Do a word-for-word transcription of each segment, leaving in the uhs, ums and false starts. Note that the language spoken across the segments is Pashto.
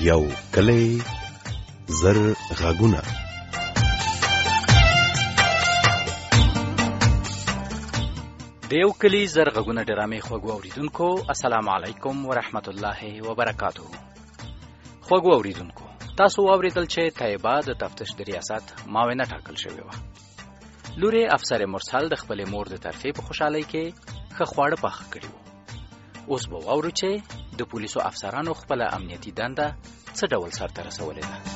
یو کلی زر غږونه. د یو کلی زر غږونه ډرامې خوږو اوریدونکو، السلام علیکم ورحمت الله وبرکاتہ. خوږو اوریدونکو، تاسو واوریدل چې طیبه د تفتیش د ریاست معاونه ټاکل شوې وه. لورې افسر مرسل د خپلې مور د طرفې په خوشحالۍ کې ښه خواړه پاخه کړي وو. اوس به واورو چې د پولیسو افسرانو خپله امنیتي دنده څه ډول سرته رسولې ده.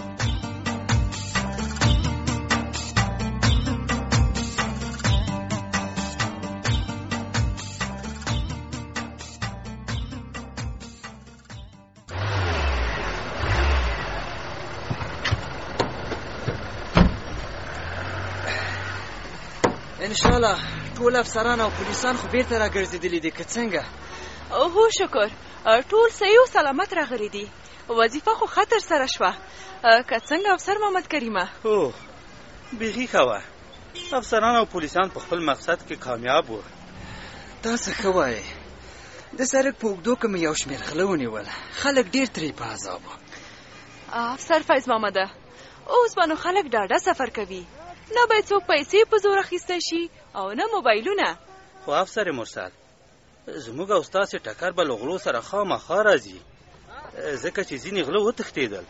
انشاءالله ټول افسران او پولیسان خو بیرته راګرځېدلي دي که څنګه؟ هو شکر، ټول صحیح او سلامت راغلي دي. وظیفه خو خطر سره شوه. که څنګه افسر محمد کریمه؟ هو بیخي ښه وه. افسران او پولیسان په خپل مقصد کې کامیاب وو. دا څه ښه وایې. د سړک په اوږدو کې مې یو شمېر غله ونیول، خلک ډېر ترې په عذاب وو. افسر فیض محمده، اوس به نو خلک ډاډه سفر کوي، نه باید څوک پیسې په زور اخیستی شي او نه موبایلونه. خو افسر مرسل، زموږ او ستاسې ټکر به له غلو سره خامخا راځي، ځکه چې ځینې غله وتښتېدل.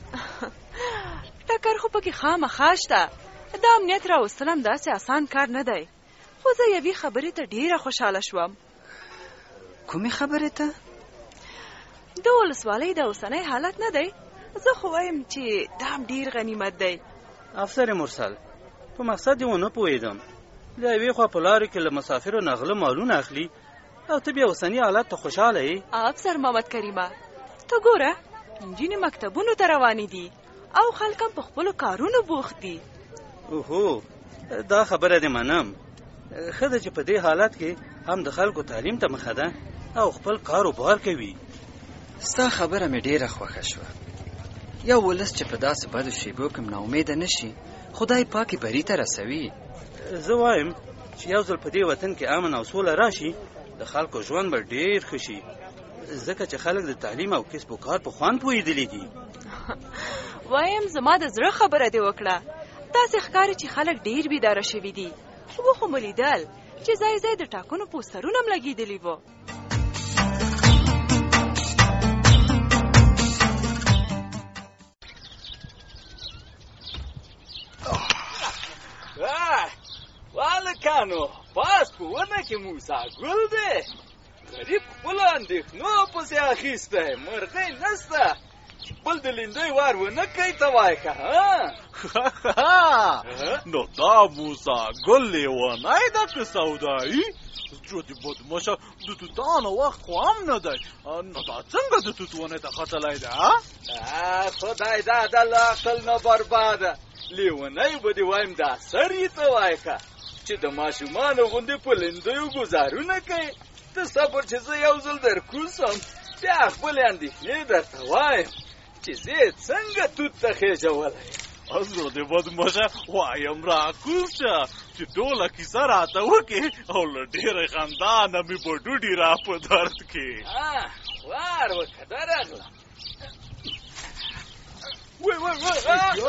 ټکر خو پکې خامخا شته. دا امنیت راوستل هم داسې اسان کار نه دی. خو زه یوې خبرې ته ډېره خوشحاله شوم. کومې خبرې ته؟ د ولسوالۍ د اوسنی حالت نه دی. زه خو وایم چې دا هم ډېر غنیمت دی. افسر مرسل، په مقصد یې ونه پوهېدم. د یوې خوا په لارو کې له مسافرو نه غله مالونه اخلي او ته بیا اوسني حالت ته خوشحاله یې. افسر محمد کریمه، ته ګوره، نجونې مکتبونو ته روانې دي او خلک هم په خپلو کارونو بوخت دي. اوهو، دا خبره دې منم. ښه ده چې په دې حالت کې هم د خلکو تعلیم ته مخه ده او خپل کاروبار کوي. ستا خبره مې ډېره خوښه شوه. یو ولس چې په داسې بدو شیبو کې نا امیده نشي، خدای پاکي بری ته رسوي. زه وایم چې یو ځل په دې وطن کې امن او سوله راشي، د خلکو ژوند به ډېر ښه شي، ځکه چې خلک د تعلیم او کسب و کار په خوند پوهېدلي دي. وایم زما د زړه خبره دې وکړه. داسې ښکاري چې خلک ډېر بیداره شوي دي. و خو مې لیدل چې ځای ځای د ټاکنو پوسټرونه هم لګېدلي وو. والکانو پاس په ونه کې موسی ګل دی. غریب خپلو اندېښنو پسې اخیستی، مرغۍ نسته چې خپل د لیندۍ وار ونه کوي. ته وایې که نو دا موسی ګل لیونی ده که سودایي؟ زړه دې بدمشه، د توتانو وخت خو هم نه دی. نو دا څنګه د توت ونې ته ختلی ده؟ خدای دا د له عقل نه برباده. لیونی به دې وایم دا سر یې ته وایې که چې د ماشومانو غوندې په لیندیو ګزارونه کوي. ته صبر چې زه یو ځل در کوزم، بیا خپلې اندېښنې درته وایم چې زه یې څنګه توت ته خېژولی یم. زړه دې بدمشه، وایم را کوز شه چې ټوله کیسه راته وکړې او له ډېرې خندا نه مې په ډوډي را په درد کې. وار وکړه، درغلم. وای وای وای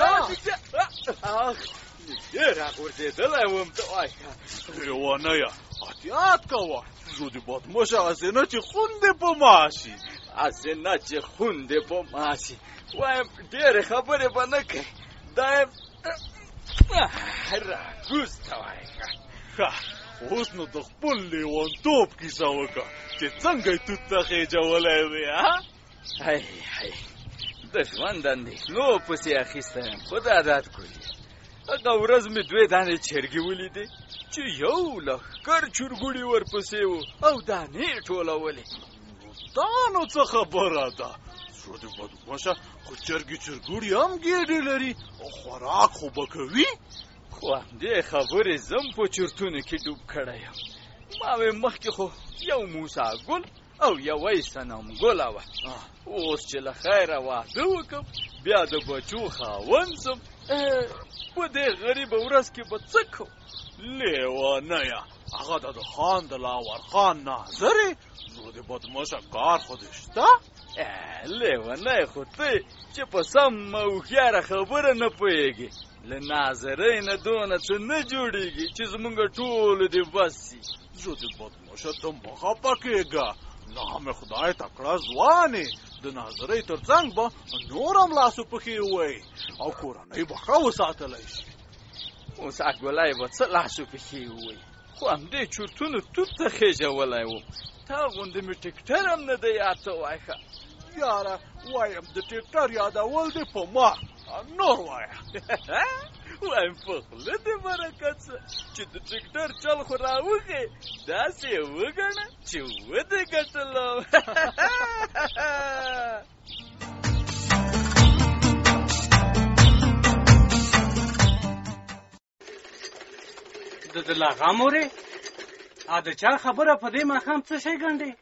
نږدې راغورځېدلی وم. ته وایې که لیونیه، احتیاط کوه. زړه دې بدمشه، هسې نه چې خون دې په ماشي. هسې نه چې خون دې په ماشي. وایم ډېرې خبرې به نه کوې. دا یم راکوز ته وایې که. ښه، اوس نو د خپل لیونتوب کیسه وکړه چې څنګه یې توت ته خېجولی وې. هی هی د ژوند اندېښنو پسې اخیستی یم، خو دا عادت کړي. هغه ورځ مې دوې دانې چرګې ولیدې چې یو لښکر چرګوړي ورپسې وو او دانې ټولولې. دا نو څه خبره ده؟ زړه دې بدمشه، خو چرګې چرګوړي هم ګېډې لري او خوراک خو به کوي. خو همدې خبرې زم په چرتونو کې ډوب کړی یم. ما وې مخکې خو یو موسی ګل او یوه صنم ګله وه. اوس چې له خیره واده وکړم، بیا د بچو خاوند سم، په دې غریبه ورځ کې به څه کوم؟ لیونیه، هغه د خان د لاور خان ناظرې. نو د بدمشه کار خو دې شته؟ لیونی خو ته چې په سم هوښیاره خبره نه پوهېږې له ناظرۍ نه دونه څه نه جوړېږي چې زمونږ ټولو دې بس سي. زه د بدماشه ته مه خفه کېږه، نام خدای تکړه ځوانې، د ناظرۍ تر څنګ به نور هم لاسو پښې ووایي او کورنۍ به ښه وساتلی شي. اوس اګولی به څه لاسو پښې ووایي، خو همدې چورتونو توپ ته خېژولی وم. تا غوندې مې ټکټر هم نه دی یاد ته وایه ښه. یاره وایم د ټکټر یادول دې په ما، نور وایه. وایم په خوله دې برکت څه چې د ټکټر چل خو راوښې، داسې یې وګڼه چې ودې ګټلم. د دلغه مورې ا د چا خبره په دې ماښام څه شی ګڼډې؟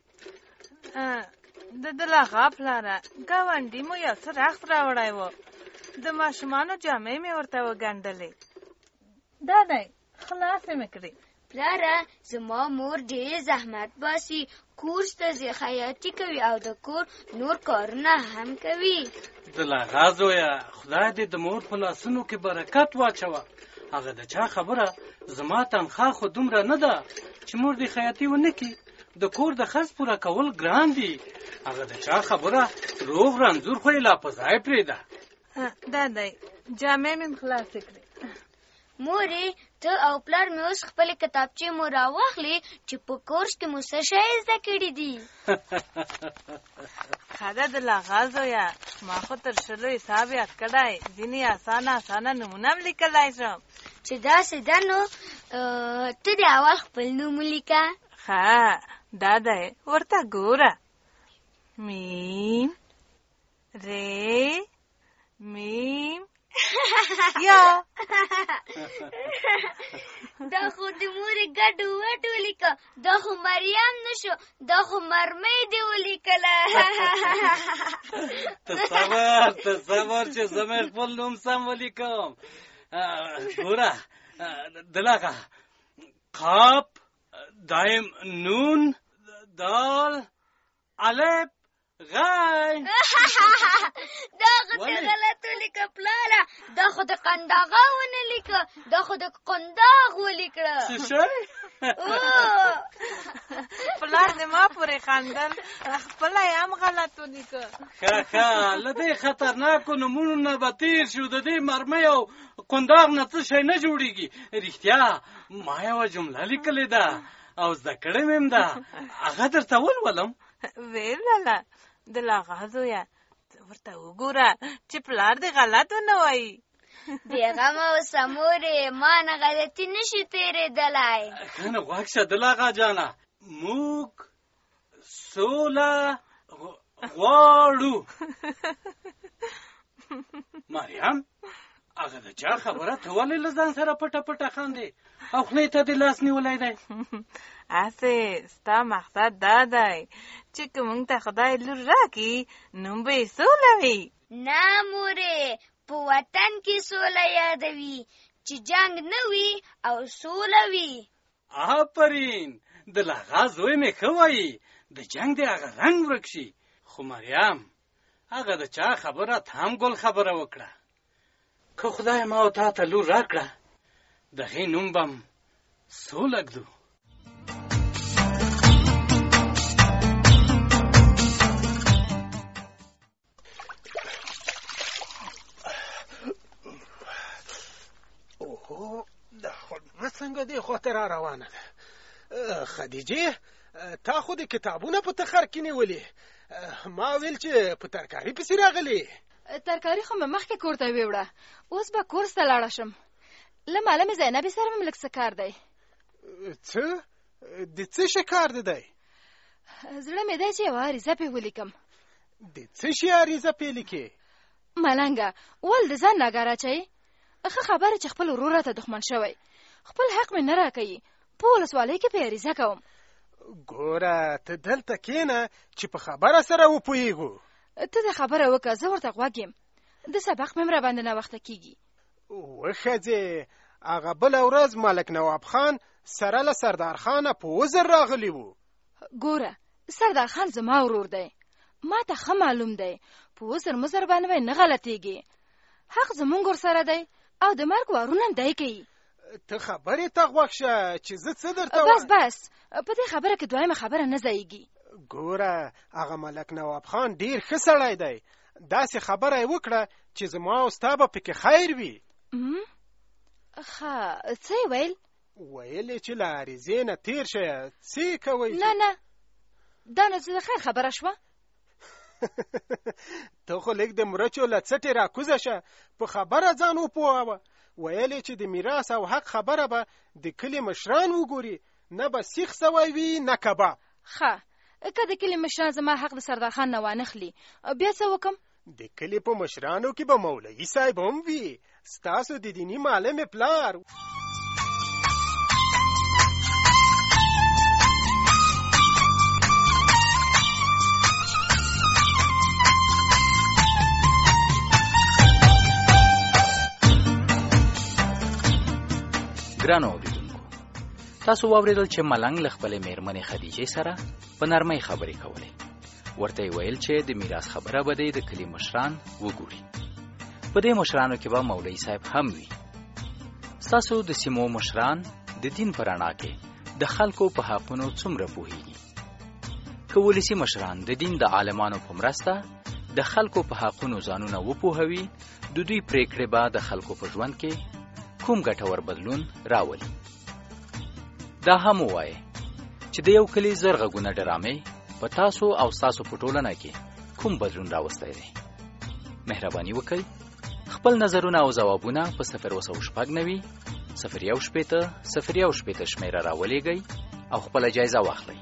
د دلغه پلاره ګاونډي مو یو څه رخت راوړی و، د ماشومانو جامې مې ورته وګنډلې. دا دی خلاصې مې کړې. پلاره زما مور ډېر زحمت باسي، کورس ته ځي، خیاطي کوي او د کور نور کارونه هم کوي. دلغه زویه خدای دې د مور په لاسونو کې برکت واچوه. هغه د چا خبره زما تنخواه خو دومره نه ده چې مور دې خیاطي ونه کړي. د کور د خرڅ پوره کول ګران دي. هغه د چا خبره روغ رنځور خو یې لا په ځای پرېږده. دا دی جامې مې خلاصې کړې. مورې ته او پلار مې اوس خپلې کتابچې مو راواخلې چې په کورس کې مو څه شی زده کړي دي. ښه ده دلغه زویه، ما خو تر شلو حساب یاد کړی، ځینې اسانه اسانه نومونه هم لیکلی شم. چې داسې ده نو ته د اول خپل نوم ولیکه. ښه دا دی ورته ګوره. میم ری میم یا. دا خو د مورې ګډ وټ ولیکه، دا خو مریم نشو، دا خو مرمۍ دې ولیکله. ته صبر ته صبر چې زه مې خپل نوم سم ولیکم. ګوره دلغه قاف دایم نون دال الف غای. دا خو ته غلط ولیکه پلاره، دا خو د قنداغه ونه لیکه، دا خو د قنداغ ولیکه. څه شی؟ پلار دې ما پورې خندل، خپله یې هم غلط ولیکه. ښه ښه له دې خطرناکو نومونو نه به تېر شو. د دې مرمۍ او قنداغ نه څه شی نه جوړېږي. رښتیا ما یوه جمله لیکلې ده او زده کړې مې هم ده، هغه درته ولولم. ویلله دلغه زویه ورته وګوره چې پلار دې غلط ونه وایي. بېغمه اوسه مورې، ما نه غلطي نشي تېرېدلی. ښه نو غوږ شه دلغه جانه، موږ سوله غواړو. مریم هغه د چا خبره ته ولې له ځان سره پټه پټه خاندې او خولې ته دې لاس نیولی دی؟ هسې ستا مقصد دا دی چې که موږ ته خدای لور راکړي نوم به یې سوله وي. نه مورې، په وطن کې سوله یادوي چې جنگ نه وي او سوله وي. آفرین دلغه زوی مې ښه وایي، د جنگ د هغه رنګ ورک شي. خو مریم هغه د چا خبره ته هم ګل خبره وکړه. که خدای ما او تا ته لور راکړه د هغې نوم به م سوله ږدو. اوهو دا خو نه څنګه دې خواته را روانه ده. خدیجې تا خو د کتابونه په تخر کې نیولې، ما ویل چې په ترکاري پسې راغلې. ترکاري خو مې مخکې کور ته ویوړه، اوس به کورس ته لاړه شم. له معلمې زینبې سره مې لږ څه کار دی. څه د څه شي کار دی؟ زړه مې دی چې یوه عریضه پې ولیکم. د څه شي عریضه پې لیکې؟ ملنګه ول د ځان ناګاره اچوي. ښه خبره چې خپل ورور راته دښمن شوی، خپل حق مې نه راکوي، په ولسوالۍ کې پې عریضه کوم. ګوره ته دلته کښېنه چې په خبره سره وپوهېږو. ته د خبره وکړه، زه ورته غوږ یم. د سبق مې هم راباندې ناوخته کېږي. وښځې هغه بله ورځ ملک نواب خان سره له سردار خانه په وزر راغلی و. ګوره سردار خان زما ورور دی، ما ته ښه معلوم دی په وزر مزر باندې به نه غلطېږي. حق زمونږ ورسره دی او د مرګ وارونه هم دی کوي. ته خبرې ته غوږ شه چې زه څه درته بس بس په دې خبره کې دویمه خبره نه ځایږي. ګوره هغه ملک نواب خان ډیر ښه سړی دی. داسې خبره یې وکړه چې زما او ستا به پکې خیر وي. ښه څه یې ویل؟ ویل یې چې له عریضې نه تېر شه. څه یې کوئ؟ نه نه دا نو څه د خیر خبره شوه. ته خو لږ د مرچو له څټې راکوزه شه، په خبره ځان وپوهوه. ویل یې چې د میراث او حق خبره به د کلي مشران وګوري، نه به سیخ سوی وي نه کباب. ښه که د کلي مشران زما حق د سردار خان نه وانخلي بیا څه وکم؟ د کلي په مشرانو کې به مولوي صاحب هم وي، ستاسو د دیني معلم پلار. ګرانو اوریدونکو، تاسو واورېدل چې ملنګ له خپلې مېرمنې خدیجې سره په نرمۍ خبرې کولې. ورته یې ویل چې د میراث خبره به دی د کلي مشران وګوري. په دې مشرانو کې به مولوي صاحب هم وي. ستاسو د سیمو مشران د دین په رڼا کې د خلکو په حقونو څومره پوهېږي؟ که ولسي مشران د دین د عالمانو په مرسته د خلکو په حقونو ځانونه وپوهوي، د دوی پرېکړې به د خلکو په ژوند کې کوم ګټور بدلون راولي. دا هم ووایه چې د یو کلي زر غږونه ډرامې په تاسو او ستاسو په ټولنه کې کوم بدلون راوستی دی. مهرباني وکړئ خپل نظرونه او ځوابونه په صفر اووه سوه شپږ نوي صفر یو شپېته صفر یو شپېته شمېره راولېږئ او خپله جایزه واخلئ.